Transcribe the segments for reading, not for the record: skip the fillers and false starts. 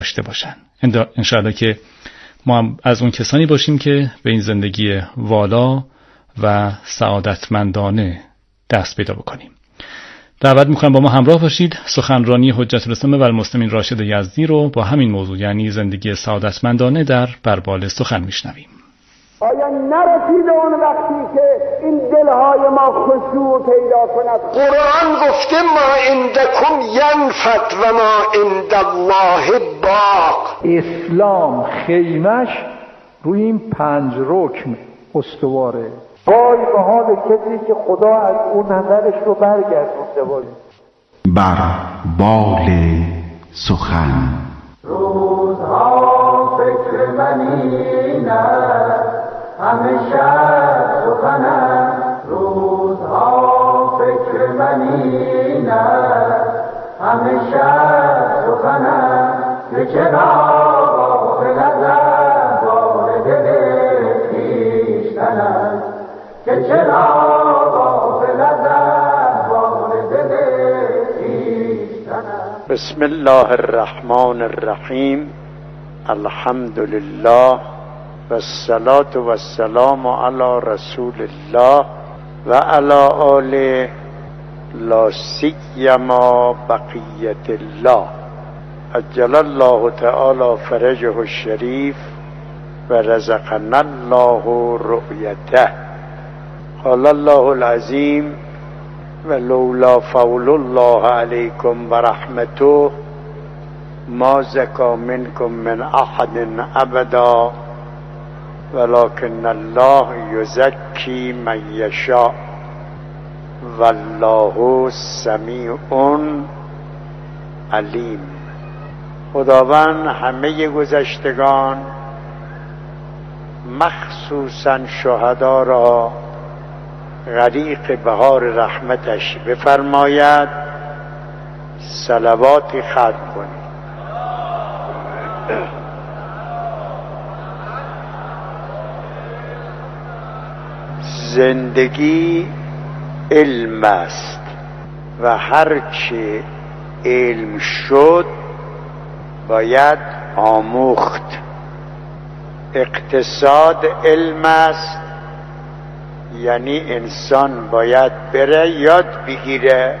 داشته باشن. انشاءالله که ما هم از اون کسانی باشیم که به این زندگی والا و سعادتمندانه دست پیدا بکنیم. دعوت میکنم با ما همراه باشید. سخنرانی حجت الاسلام و المسلمین راشد یزدی رو با همین موضوع، یعنی زندگی سعادتمندانه، در بربال سخن میشنویم. آیا نرسیده اون وقتی که این دلهای ما خشوع پیدا کند؟ قرآن گفته ما عندکم ینفد و ما عند الله باق. اسلام خیمش روی این 5 رکن استواره. وای به حال کسی که خدا از اون نظرش رو برگردونده باشه. بر بال سخن روزها فکر منی نه همیشه سخنم، روزها فکر منی نه همیشه سخنم، که چرا غافل ازم بار دل خویشتنم، که چرا غافل ازم بار دل خویشتنم. بسم الله الرحمن الرحیم. الحمد لله و الصلاة و السلام علی رسول الله و علی آله لا سیما بقیت الله عجل الله تعالی فرجه الشریف و رزقنا الله رؤیته. قال الله العظیم و لولا فضل الله علیکم و رحمته ما زکا منکم من احد ابدا ولكن الله یزکی من یشاء والله سمیع علیم. خداوند همه گذشتگان مخصوصا شهدا را غریق بهار رحمتش بفرماید. صلواتی ختم کنید. زندگی علم است و هرچه علم شد باید آموخت. اقتصاد علم است، یعنی انسان باید بره یاد بگیره.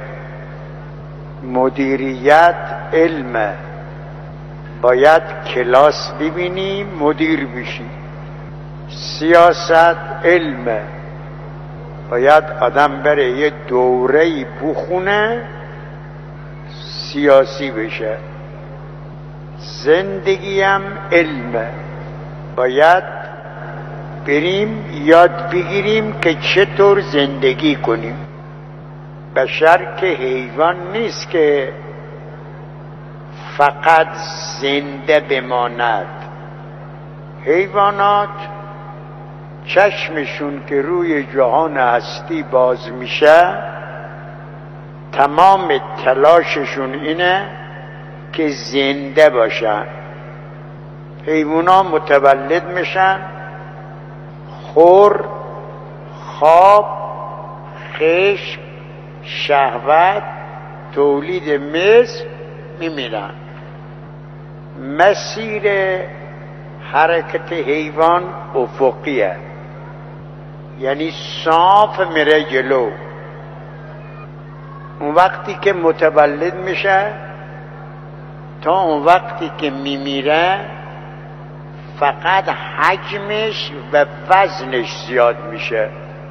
مدیریت علم، باید کلاس ببینی مدیر بشی. سیاست علم، باید آدم بره یه دوره‌ای بخونه سیاسی بشه. زندگی هم علم، باید بریم یاد بگیریم که چطور زندگی کنیم. بشر که حیوان نیست که فقط زنده بماند. حیوانات چشمشون که روی جهان هستی باز میشه تمام تلاششون اینه که زنده باشن. حیوانا متولد میشن، خور، خواب، خشم، شهوت، تولید مثل، میمیرن. مسیر حرکت حیوان افقیه، یعنی صاف میره جلو. اون وقتی که متولد میشه تا اون وقتی که میمیره فقط حجمش و وزنش زیاد میشه.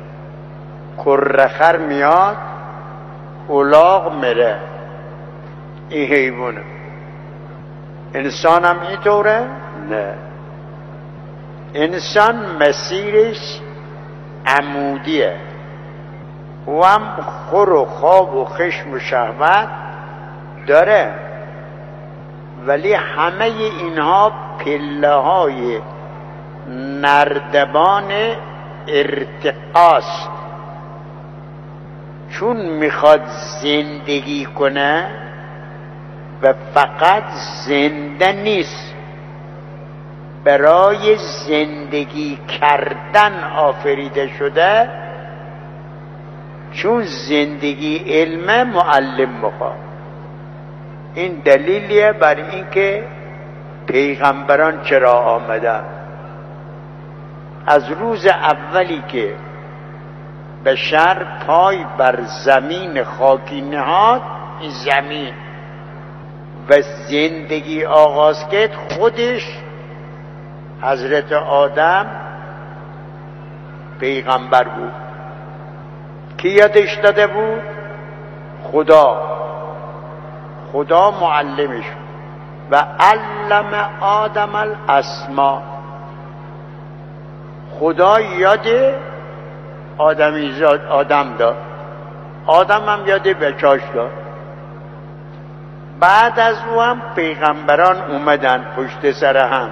کرخر میاد، الاغ میره. این حیوانه. انسان هم اینطوره؟ نه. انسان مسیرش عمودیه، و هم خور و خواب و خشم و شهوت داره، ولی همه اینها پله های نردبان ارتقاست. چون میخواد زندگی کنه و فقط زنده نیست، برای زندگی کردن آفریده شده. چون زندگی علم، معلم میخواد. این دلیلیه بر اینکه پیغمبران چرا آمدن؟ از روز اولی که بشر پای بر زمین خاکی نهاد، این زمین و زندگی آغاز کرد، خودش حضرت آدم پیغمبر بود. کی یادش داده بود؟ خدا معلمش و علم آدم الاسما. خدا یاد آدم داد، آدم هم یاد بچاش داد. بعد از او هم پیغمبران اومدن پشت سر هم.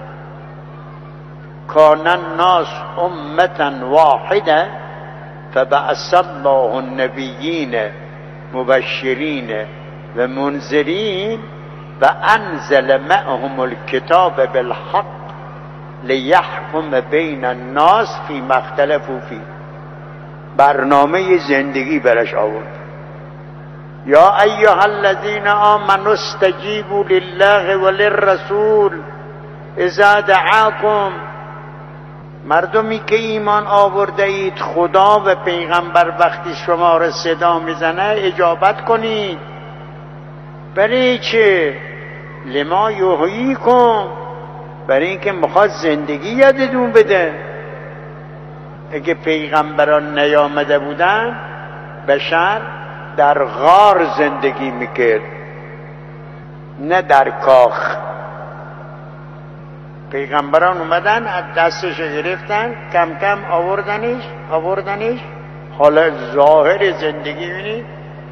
کان الناس امتا واحده فبعث الله النبیین مبشرین و منذرین و انزل معهم الکتاب بالحق لیحکم بین الناس فیما اختلفوا فیه. برنامه زندگی برش آورد. یا ایها الذین آمنوا استجیبوا لله وللرسول اذا دعاکم. مردمی که ایمان آورده اید، خدا و پیغمبر وقتی شما را صدا میزنه اجابت کنید. برای چه؟ لما یحییکم، برای اینکه میخواد زندگی یادتون بده. اگه پیغمبران نیامده بودن، بشر در غار زندگی میکرد، نه در کاخ. پیغمبران اومدن، از دستش گرفتن، کم کم آوردنش. حالا ظاهر زندگی بینید.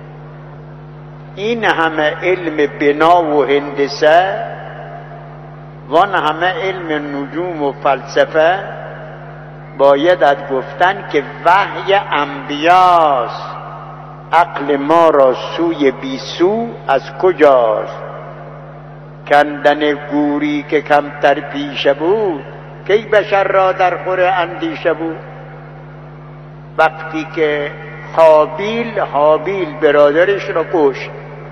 این همه علم بنا و هندسه و همه علم نجوم و فلسفه باید گفتن که وحی انبیاست. عقل ما را سوی بیسو از کجاست؟ کندن گوری که کمتر پیشه بود، کی بشر را در خور اندیشه بود. وقتی که حابیل برادرش را کشت،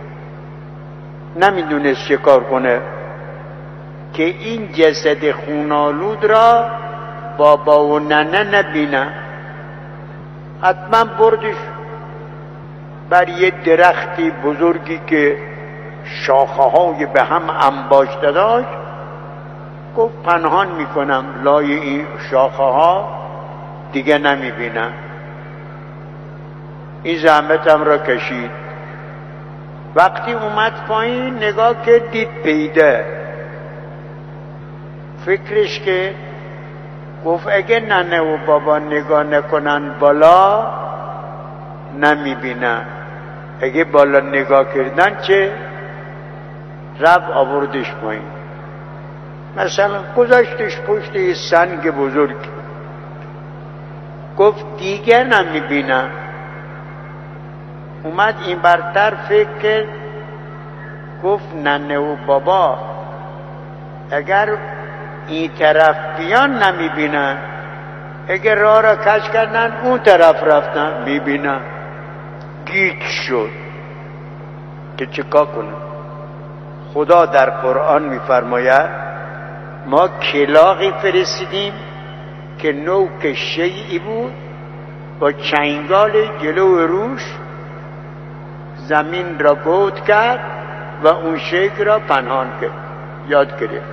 نمیدونست چه کار کنه که این جسد خونالود را بابا و ننه نبینه. حتما بردش بر یه درختی بزرگی که شاخه های به هم انباشته داشت. گفت پنهان میکنم لای این شاخه ها، دیگه نمیبینم. این زحمتم را کشید. وقتی اومد پایین نگاه که دید پیده. فکرش که گفت اگه ننه و بابا نگاه نکنن بالا نمیبینن، اگه بالا نگاه کردن چه؟ رب آوردش پایین. مثلا گذاشتش پشت یه سنگ بزرگ. گفت دیگر نمیبینن. اومد این برتر فکر کرد، گفت ننه و بابا اگر این طرف بیان نمیبینن، اگر راه را کج کردن اون طرف رفتن میبینن. گیج شد که چکار کنه. خدا در قرآن میفرماید ما کلاغی فرستیدیم که نوک شیعی بود، با چنگال جلو روش زمین را گود کرد و اون شیء را پنهان کرد. یاد گرفت.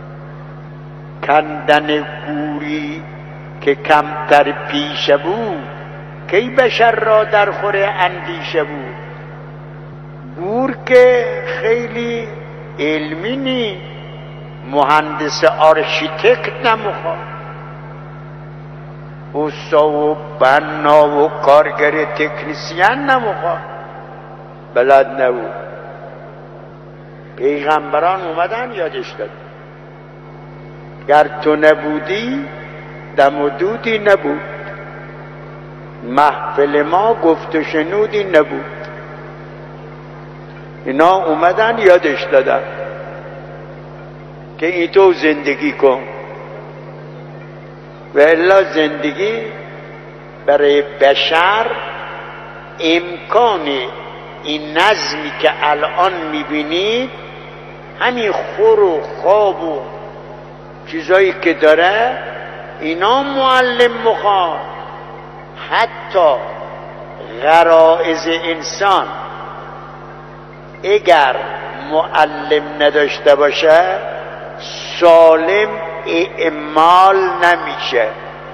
کندن گوری که کمتر پیشه بود، کی بشر را در خور اندیشه بود. گور که خیلی علمی نی، مهندس آرشیتکت نمیخواد، اوستا و بنا و کارگر تکنیسیان نمیخواد، بلد نبود. پیغمبران اومدن یادش داد. گر تو نبودی دم و دودی نبود، محفل ما گفت و شنودی نبود. اینا اومدن یادش دادن که ای تو زندگی کن. و الا زندگی برای بشر امکان این نظمی که الان میبینید همین خور و خواب و چیزایی که داره اینا معلم مخواد. حتی غرایز انسان اگر معلم نداشته باشه سالم اعمال نمیشه.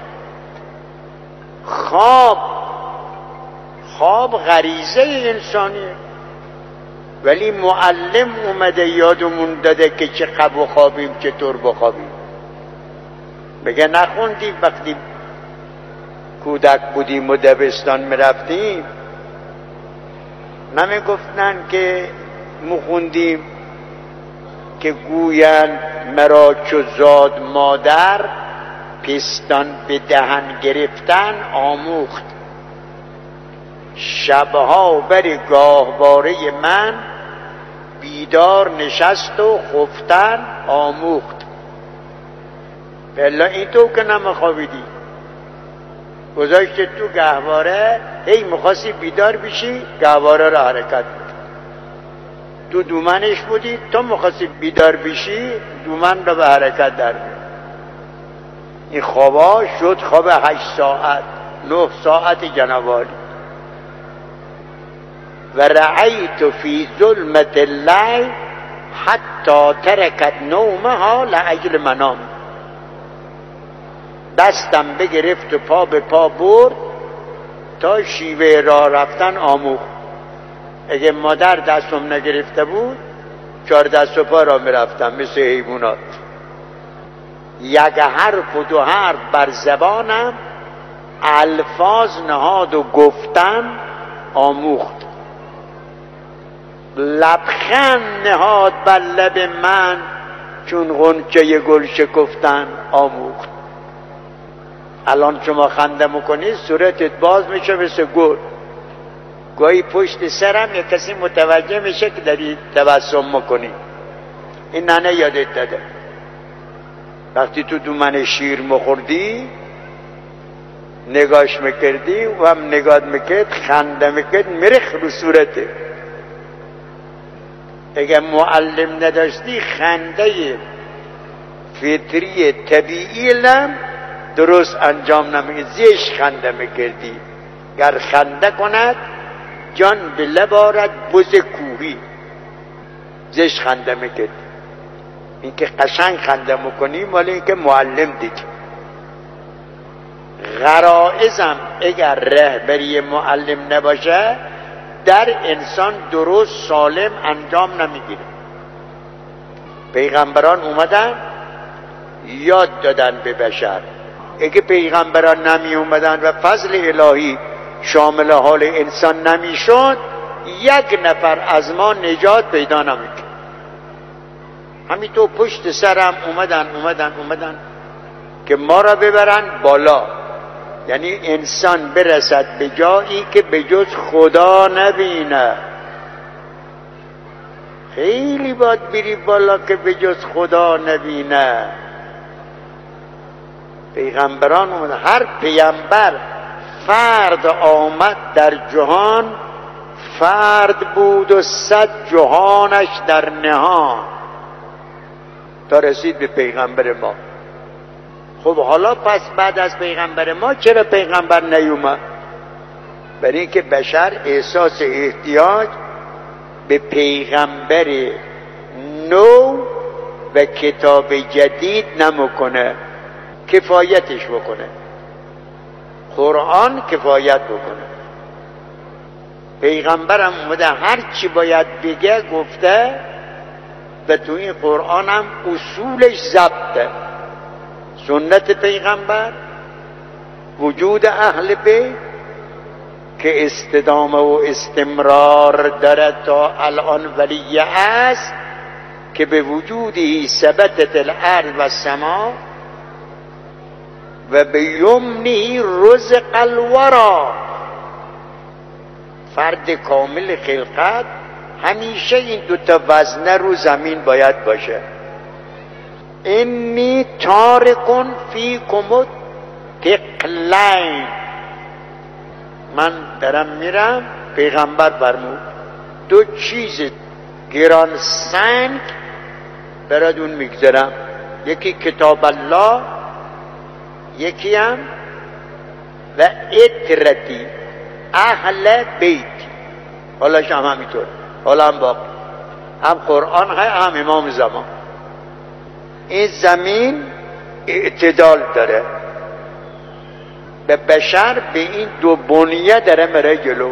خواب غریزه انسانیه، ولی معلم اومده یادمون داده که چه بخوابیم چطور بخوابیم. بگه نخوندیم وقتی کودک بودیم و دبستان میرفتیم نمیگفتن که مخوندیم که گویند مرا چو زاد مادر پستان به دهن گرفتن آموخت. شبها بر گاهواره من بیدار نشست و خفتن آموخت. بلا این تو که نمیخوابیدی گذاشته تو گهواره، هی میخواستی بیدار بشی گهواره را حرکت بود. تو دومنش بودی، تو میخواستی بیدار بشی دومن را به حرکت در بود. این خوابا شد خواب 8 ساعت 9 ساعت جنوالی. و رأیت فی ظلمت اللیل حتی ترکت نومها لأجل منام. دستم بگرفت و پا به پا برد تا شیوه راه رفتن آموخت. اگه مادر دستم نگرفته بود 4 دست و پا را میرفتم مثل حیوانات. یک حرف و 2 حرف بر زبانم الفاظ نهاد و گفتن آموخت. لبخند نهاد بر لب من چون غنچه گل شکفتن آموخت. الان شما خنده میکنی صورتت باز میشه مثل گل. گاهی پشت سرم یک کسی متوجه میشه که داری تبسم میکنی. این ننه یادت داده وقتی تو دومن شیر مخوردی نگاش میکردی و هم نگاه میکرد خنده میکرد میرخ رو صورته. اگر معلم نداشتی خنده فطری طبیعی لم درست انجام نمیگه، زیش خنده میکردی. گر خنده کند جان به لب آرد بز کوهی، زیش خنده میکردی. این که قشنگ خنده میکنی مال این که معلم دیگه. غرائزم اگر رهبری معلم نباشه در انسان درست سالم انجام نمیگیره. پیغمبران اومدن یاد دادن به بشر. اگه پیغمبران نمی اومدن و فضل الهی شامل حال انسان نمیشد 1 نفر از ما نجات پیدا نمیکرد. همینطور پشت سرم اومدن که ما را ببرن بالا، یعنی انسان برسد به جایی که به جز خدا نبینه. خیلی باید بری بالا که به جز خدا نبینه. پیغمبران اومدن، هر پیغمبر فرد آمد در جهان فرد بود و 100 جهانش در نهان تا رسید به پیغمبر ما. خب حالا پس بعد از پیغمبر ما چرا پیغمبر نیومد؟ برای اینکه بشر احساس احتیاج به پیغمبر نو و کتاب جدید نمیکنه، کفایتش بکنه. قرآن کفایت بکنه. پیغمبرم اومده هر چی باید بگه گفته و تو این قرآن هم اصولش ضبطه. سنت پیغمبر، وجود اهل بیت که استدامه و استمرار داره تا الان ولی است که به وجودی ثبتت الارض و السما و به یمنی رزق الورا. فرد کامل خلقت همیشه این 2 وزنه رو زمین باید باشه. انی تارکن فیکم ثقلین، من دارم میرم. پیغمبر فرمود 2 چیز گران سنگ براتون میگذارم. یکی کتاب الله، یکی هم و اطرتی اهل بیتی. حالا هم همینطور، حالا هم باقی، هم قرآن های هم امام زمان. این زمین اعتدال داره، به بشر به این دو بنیه داره میره جلو،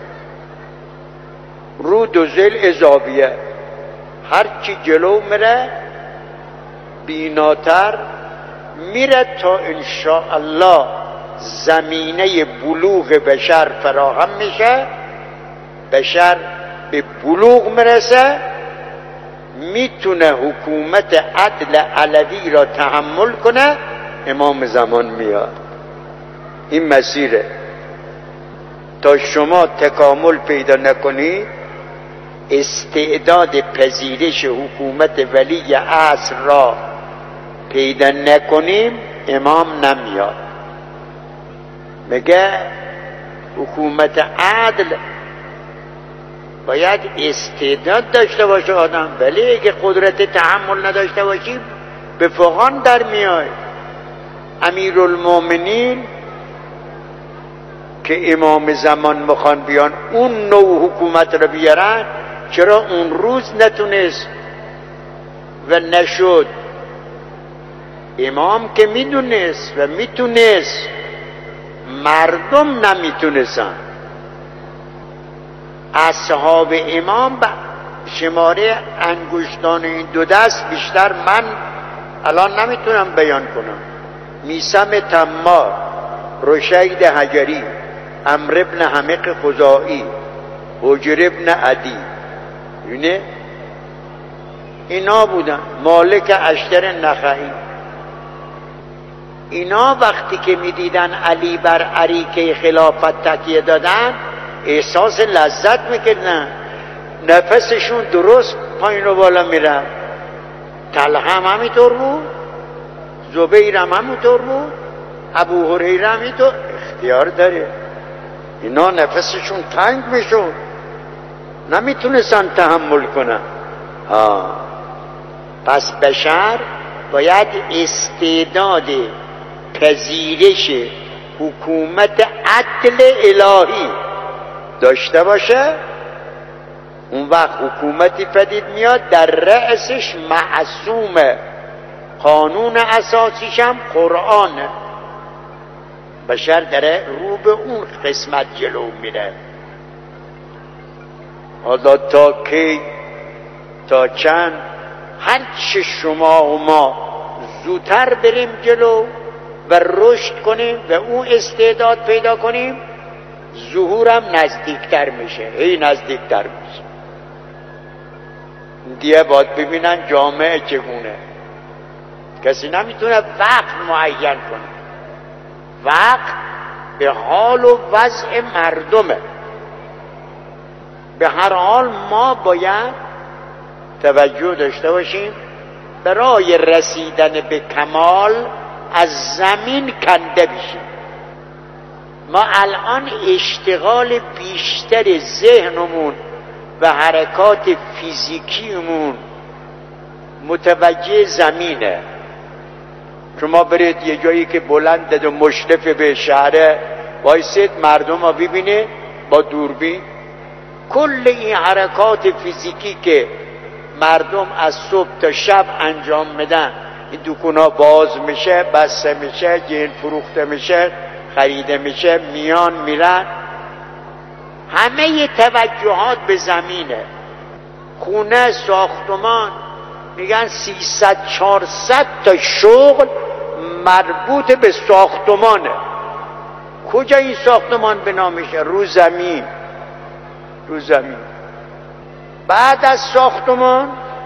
رو دو زل اضافیه. هر چی جلو میره بیناتر میره تا انشاءالله زمینه بلوغ بشر فراهم میشه، بشر به بلوغ میرسه، میتونه حکومت عدل علوی را تحمل کنه. امام زمان میاد. این مسیره. تا شما تکامل پیدا نکنید، استعداد پذیرش حکومت ولی عصر را پیدا نکنیم، امام نمیاد. میگه حکومت عدل باید استعداد داشته باشه آدم، ولی اگه قدرت تحمل نداشته باشی به فغان در میای. امیرالمومنین که امام زمان میخوان بیان اون نوع حکومت رو بیارن، چرا اون روز نتونست و نشد؟ امام که میدونست و میتونست، مردم نمیتونستن. اصحاب امام شماره انگشتان این دو دست بیشتر من الان نمیتونم بیان کنم. میثم تمار، رشید حجری، عمرو ابن حمق خزاعی، حجر ابن عدی، اینا بودن. مالک اشتر نخعی. اینا وقتی که میدیدن علی بر اریکه خلافت تکیه دادن، احساس لذت میکردن، نفسشون درست پایین و بالا میرن. طلحه هم همینطور بود، زبیر هم همینطور بود، ابو هریره هم همینطور. اختیار داره. اینا نفسشون تنگ میشون، نمیتونستن تحمل کنن. پس بشر باید استعداد پذیرش حکومت عدل الهی داشته باشه. اون وقت حکومتی پدید میاد در رأسش معصومه، قانون اساسیش هم قرآنه. بشر داره رو به اون قسمت جلو میره. حالا تا کی، تا چند، هرچه شما و ما زودتر بریم جلو و رشد کنیم و اون استعداد پیدا کنیم، ظهورم نزدیکتر میشه، هی نزدیکتر میشه. دیگه باید ببینن جامعه چگونه. کسی نمیتونه وقت معین کنه. وقت به حال و وضع مردمه. به هر حال ما باید توجه داشته باشیم برای رسیدن به کمال از زمین کنده بشیم. ما الان اشتغال بیشتر ذهنمون و حرکات فیزیکیمون متوجه زمینه. شما برید یه جایی که بلنده و مشرف به شهره، وایسید مردم ها ببینه با دوربین. کل این حرکات فیزیکی که مردم از صبح تا شب انجام میدن، این دکونا باز میشه، بسته میشه، جن فروخته میشه، خریده میشه، میان میرن، همه توجهات به زمینه. خونه، ساختمان، میگن 300-400 تا شغل مربوط به ساختمانه. کجا این ساختمان بنا میشه؟ رو زمین. رو زمین. بعد از ساختمان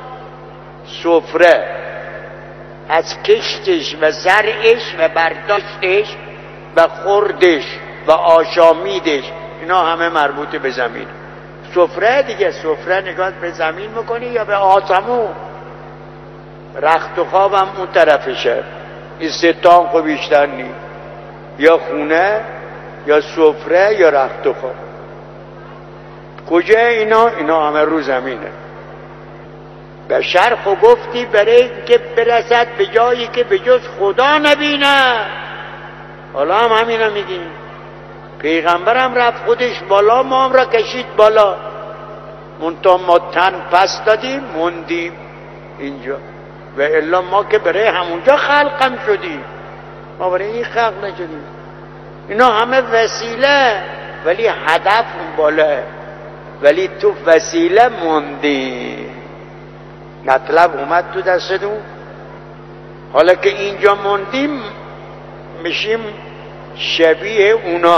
سفره، از کشتش و زرعش و برداشتش و خوردش و آشامیدش، اینا همه مربوط به زمین. سفره دیگه، سفره نگاه به زمین میکنی یا به آسمون. رخت و خوابم اون طرفشه. این ستان خب بیشتر نی، یا خونه یا سفره یا رخت و خواب. کجا اینا؟ اینا همه رو زمینه. به شرح و گفتی برای اینکه برسد به جایی که به جز خدا نبینه. حالا هم همینا میگیم، پیغمبرم رفت خودش بالا، ما هم را کشید بالا، منتها ما تن پس دادیم موندیم اینجا، و الا ما که برای همونجا خلقم شدیم، ما برای این خلق نشدیم. اینا همه وسیله، ولی هدف اون بالاه، ولی تو وسیله موندی، مطلب اومد تو دستتون. حالا که اینجا موندیم میشیم شبیه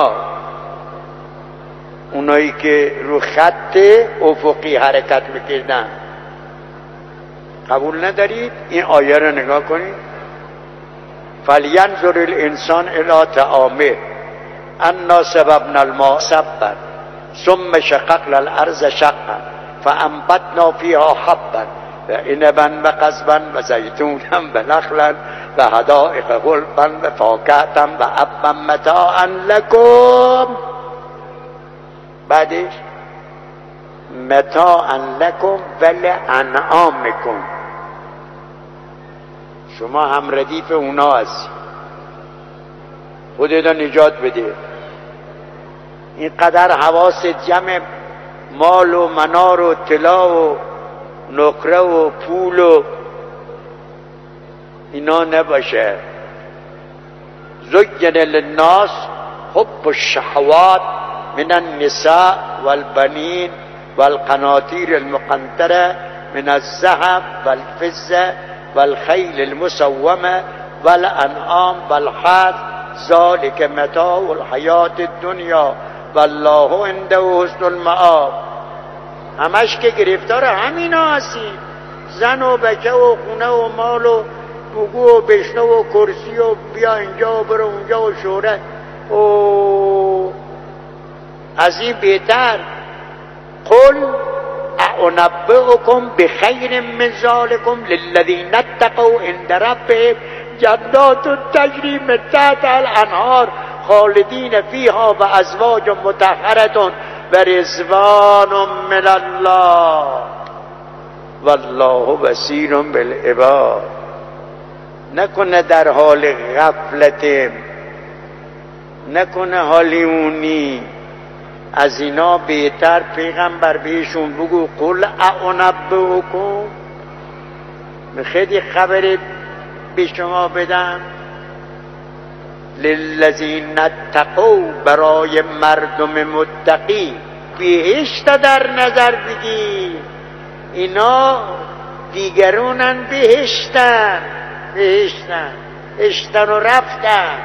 اونایی که رو خط افقی حرکت میکردن. قبول ندارید؟ این آیه رو نگاه کنید. فلینظر الانسان الی طعامه انا صببنا الماء صبا ثم شققنا الارض شقا فانبتنا فيها حبا وعنبا وقضبا وزيتونا ونخلا وحدائق غلبا وفاكهة وأبا متاعا لكم. بعدش متاعا لكم ولانعامكم، شما هم ردیف اونا هستی، خودت نجات بده. اینقدر حواس جمع مال و منار و طلا و نقره و پول و اینا نباشه. زین للناس حب الشهوات من النساء والبنین والقناطیر المقنطره من الذهب والفضه والخیل المسومه والانعام والحرث ذلك متاع الحیات الدنیا والله عنده حسن المآب. همش که گرفتار همینا هستیم، زن و بچه و خونه و مال و بگو و بشنو و کرسی و بیا اینجا و برو اونجا و شهرت و از این بهتر. قل اعنبئکم بخیر من ذلکم للذین اتقوا عند ربهم جنات تجری من تحتها الانهار خالدین فیها و ازواج مطهرة و رضوان من الله والله بصیر بالعباد. نکنه در حال غفلت، نکنه حالیونی. از اینا بهتر پیغمبر بهشون بگو قل اعنبئکم، میخواید خبر به شما بدم، للذین اتقوا، برای مردم متقی بهشت در نظر بگیر. اینا دیگرونن بهشتن و رفتن.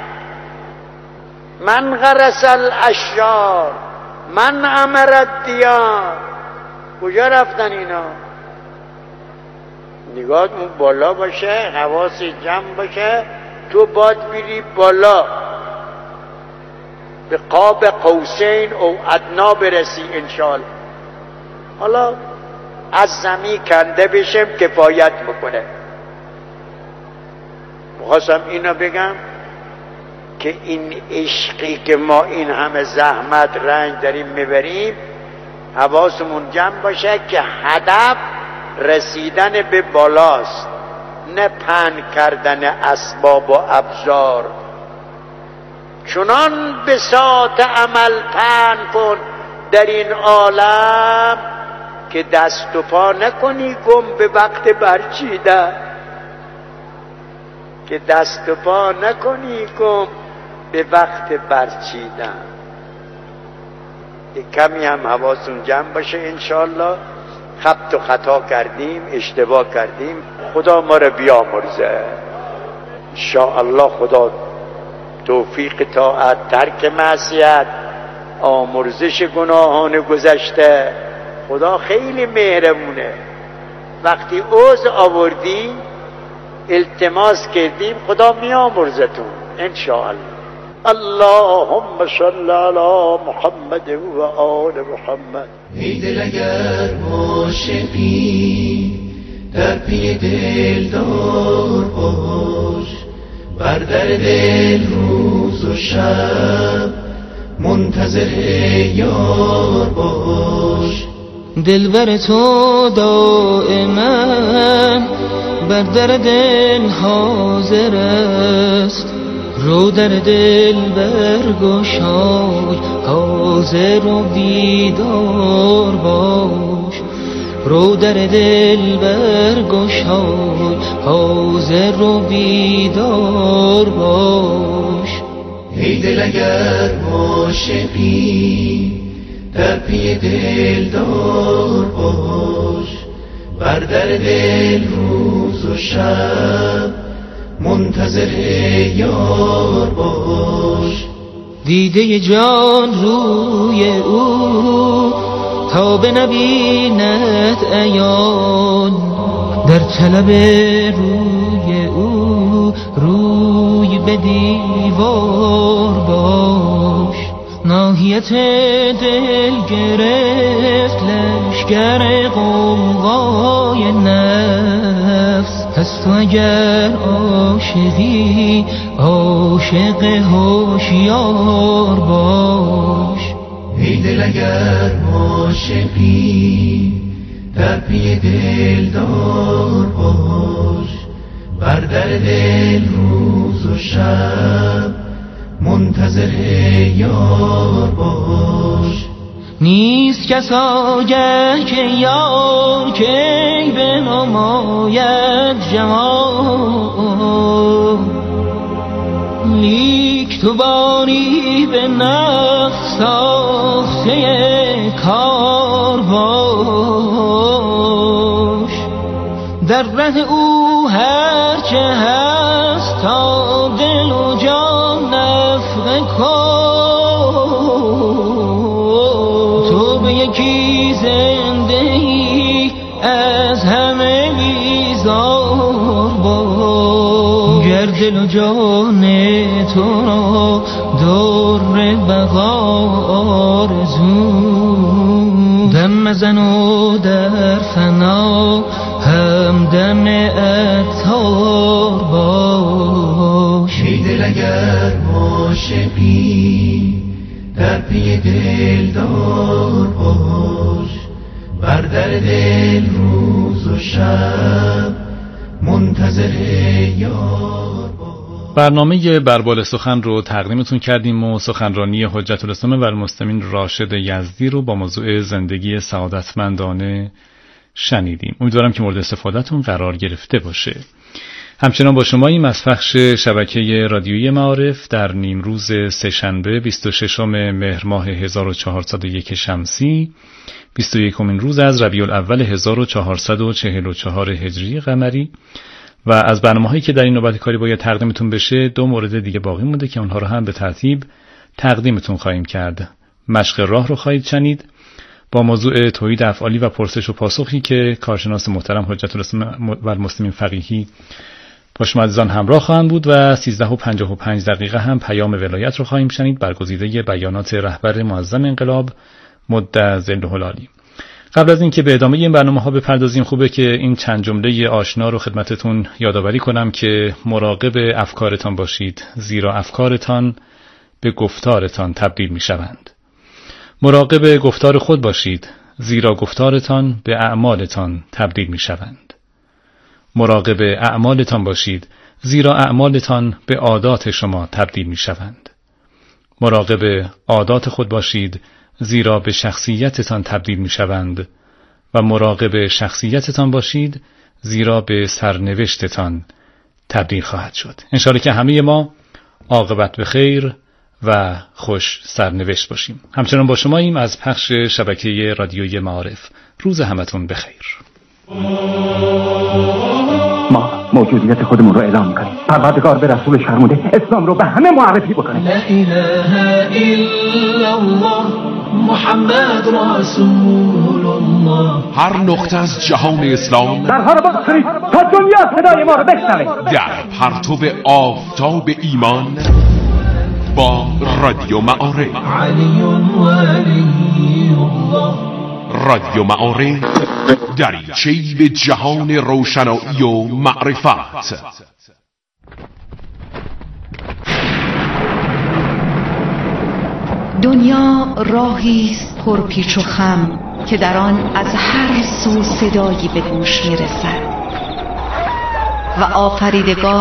من غرس الاشجار، من امر الدیار، کجا رفتن اینا؟ نگاه اون بالا باشه، حواس جمع باشه، تو باید بیری بالا به قاب قوسین او ادنا برسی انشاءالله. حالا از زمین کنده بشم کفایت بکنه. میخواستم اینو بگم که این عشقی که ما این همه زحمت رنج داریم میبریم، حواسمون جمع باشه که هدف رسیدن به بالاست، نه پهن کردن اسباب و ابزار. چنان بساط عمل پهن کن در این عالم که دست و پا نکنی گم به وقت برچیدن، که دست و پا نکنی گم به وقت برچیدن. یک کمی هم حواسون جمع باشه انشاءالله. خبط و خطا کردیم، اشتباه کردیم، خدا ما رو بیامرزه انشاءالله. خدا توفیق طاعت، ترک معصیت، آمرزش گناهان گذشته. خدا خیلی مهربونه. وقتی عوض آوردی التماس کردیم خدا میامرزتون انشاءالله. اللهم صل علی محمد و آل محمد. ای دل اگر عاشقی در پی دلدار باش، بر در دل روز و شب منتظر یار باش. دلبر تو دائما بر در دل حاضر است. رو در دل برگشای حاضر و بیدار باش. رو در دل برگشای حاضر و بیدار باش. ای دل اگر عاشقی در پی دلدار باش. بر در دل روز و شب منتظر یار باش. دیده جان روی او تا بنبیند عیان. در طلب روی او روی به دیوار باش. ناحیت دل گرفت لشگر غوغای نفس. پس تو اگر عاشقی عاشق هوشیار باش. ای دل اگر عاشقی در پی دلدار باش. بر در دل روز و شب منتظر یار باش. نیست کس آگه که یار کی بنماید جمال. لیک تو باری به نفس ساخته کار باش. در ره او هرچه هست تا دل و جان نفقه کن. تو به یکی زنده ای از همه بیزار باش. گر دل و جان تو را در بقا آرزو. دم مزن و در فنا همدم عطار باش. ای دل اگر عاشقی در پی دلدار باش. بر در دل روز و شب منتظر یار باش. برنامه بربال سخن رو تقدیمتون کردیم و سخنرانی حجت الاسلام و المسلمین راشد یزدی رو با موضوع زندگی سعادتمندانه شنیدیم. امیدوارم که مورد استفادهتون قرار گرفته باشه. همچنان با شماییم از پخش شبکه رادیویی معارف در نیمروز سه‌شنبه 26 مهر ماه 1401 شمسی، 21مین روز از ربیع الاول 1444 هجری قمری. و از برنامه‌هایی که در این نوبت کاری باید تقدیمتون بشه 2 مورد دیگه باقی مونده که اونها رو هم به ترتیب تقدیمتون خواهیم کرد. مشق راه رو خواهید شنید با موضوع توحید افعالی و پرسش و پاسخی که کارشناس محترم حجت الاسلام و المسلمین فقیهی با شما عزیزان همراه خواهند بود و 13:55 هم پیام ولایت رو خواهیم شنید برگزیده بیانات رهبر معظم انقلاب مد ظله العالی. قبل از اینکه به ادامه این برنامه‌ها بپردازیم خوبه که این چند جمله آشنا رو خدمتتون یادآوری کنم که مراقب افکارتان باشید زیرا افکارتان به گفتارتان تبدیل می‌شوند. مراقب گفتار خود باشید زیرا گفتارتان به اعمالتان تبدیل می‌شوند. مراقب اعمالتان باشید زیرا اعمالتان به عادات شما تبدیل می‌شوند. مراقب عادات خود باشید زیرا به شخصیتتان تبدیل می‌شوند و مراقب شخصیتتان باشید زیرا به سرنوشتتان تبدیل خواهد شد. انشاءالله که همه ما عاقبت به خیر و خوش سرنوشت باشیم. همچنان با شماییم از پخش شبکه رادیویی معارف. روز همتون بخیر. ما موجودیت خودمون رو اعلام می‌کنیم. پروردگار به رسولش فرموده اسلام رو به همه معرفی بکنه. لا اله الا الله محمد رسول الله. هر نقطه از جهان اسلام درها رو باز کنید تا دنیا صدای ما رو بشنوه. در پرتو آفتاب ایمان با رادیو معارف. علی ولی الله. رادیو معارف دریچه‌ای به جهان روشنایی و معرفت. دنیا راهی است پر پیچ و خم، که در آن از هر سو صدایی به گوش میرسد و آفریدگار